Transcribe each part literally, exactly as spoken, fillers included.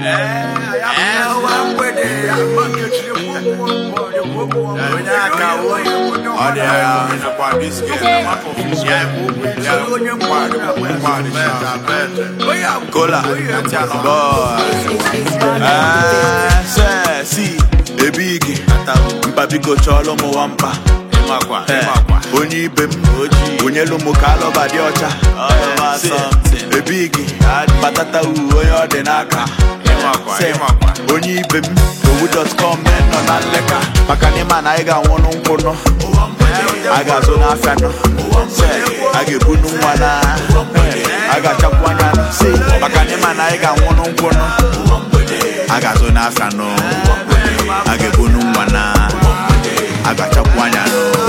Cola, see, a big, Mpabigo Cholo Moampa, Onyi Bem, Onyelo Mokalo Badiocha, a big, Patata Uoyo Denaka, Onyi Bem, who does come men on Aleka, Pakanima Naiga one on Kono, I got Zona Fano, I get Bunumana, I got Chapuana, see, Pakanima Naiga one on Kono, I got Zona Fano, I get Bunumana, I got Chapuana,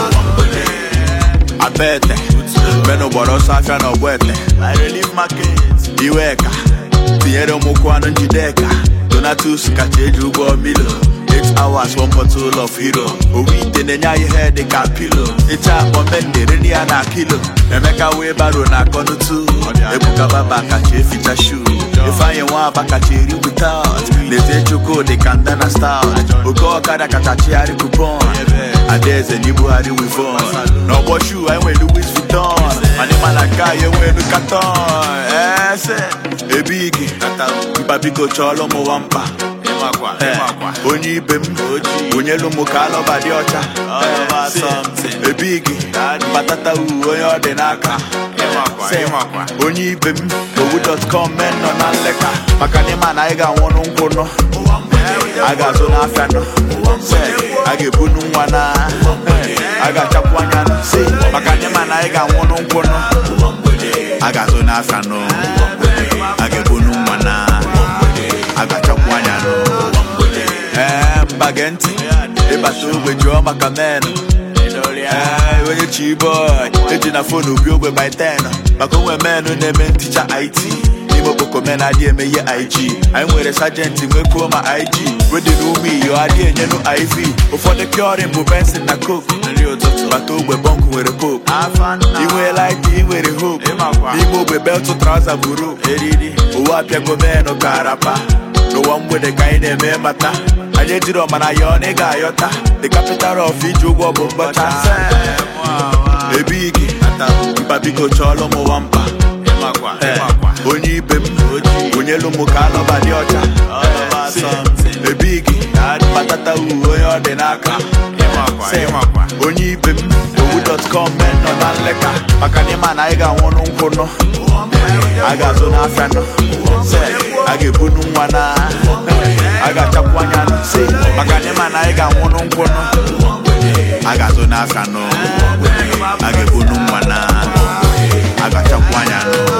I bet, Beno Borosa no Wete, I relieve my kids, Iweka, Piero Mokwano Jideka, Donatus Kacheju Milo. Eight hours, one bottle of hero. A week, then you head the car pillow. It's a moment, they really are a kilo. They make a way baron, I go to two. They book a back at your feet, a shoe. If I want back at you without, they say you go, they can't done a start. We go a Kadakatachi coupon. And there's a new body with on. No, what you, I will Louis Vuitton. And the man like guy, you will look at on. Yes, a biggie. Mpabigo Cholo Moampa. Onyi Bem, Onyelo Mokalo Badiocha, a big, Patata Uoyo Denaka, Onyi Bem, who does come men on Aleka, Pakanima Naiga one on Kono, I got Zona Fano, I get Bunumana, I got Chapuana, see, Pakanima Naiga one on Kono, I got Zona Fano, I get Bunumana, I got Chapuana. Bagenti, a battle with your Macaman. When you cheap boy, it's in a phone of you by ten. Macomb man who never teacher I T. Imoko men idea may I G. I'm with a sergeant in Wekoma I G. When they know me, your idea and you know I V. Before the cure in Bubens and a cook. But over bunk with a pope. You will like me with a hope. You move a belt to trouser buru. Who are Piago man or Carapa? No one with a kind of memata. I did it on my Yonega Yota, the capital of Fiju Bombata. A biggie, Mpabigo Cholo Moampa, Onyi Bem, Onyelo Mokalo Badiocha, a biggie, Patata Uoyo Denaka, Onyi Bem, who does come men on Aleka, Pakanima Naiga one on Kono, I got Zona Fano, I get Bunumana, I got Chapuana, see, Pakanima Naiga one on Kono, I got Zona Fano, I get Bunumana, I got Chapuana.